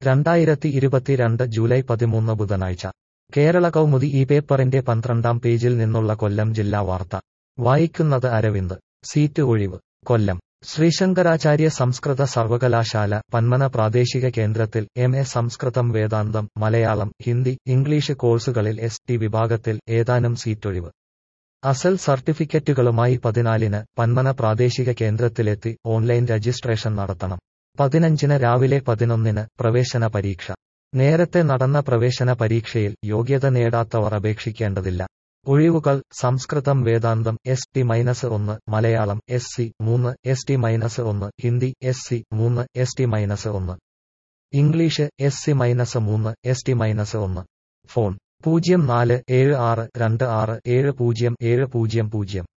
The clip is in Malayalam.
2022 ജൂലൈ 13 ബുധനാഴ്ച കേരള കൗമുദി ഈ പേപ്പറിന്റെ 12-ാം പേജിൽ നിന്നുള്ള കൊല്ലം ജില്ലാ വാർത്ത വായിക്കുന്നത് അരവിന്ദ്. സീറ്റ് ഒഴിവ്. കൊല്ലം ശ്രീശങ്കരാചാര്യ സംസ്കൃത സർവകലാശാല പന്മന പ്രാദേശിക കേന്ദ്രത്തിൽ MA സംസ്കൃതം വേദാന്തം മലയാളം ഹിന്ദി ഇംഗ്ലീഷ് കോഴ്സുകളിൽ ST വിഭാഗത്തിൽ ഏതാനും സീറ്റൊഴിവ്. അസൽ സർട്ടിഫിക്കറ്റുകളുമായി 14-ന് പന്മന പ്രാദേശിക കേന്ദ്രത്തിലെത്തി ഓൺലൈൻ രജിസ്ട്രേഷൻ നടത്തണം. 15-ന് രാവിലെ 11-ന് പ്രവേശന പരീക്ഷ. നേരത്തെ നടന്ന പ്രവേശന പരീക്ഷയിൽ യോഗ്യത നേടാത്തവർ അപേക്ഷിക്കേണ്ടതില്ല. ഒഴിവുകൾ: സംസ്കൃതം വേദാന്തം ST-1, Malayalam SC3, ST-1, Hindi SC3, ST-1, English SC-3, ST-1. Phone 047626707000.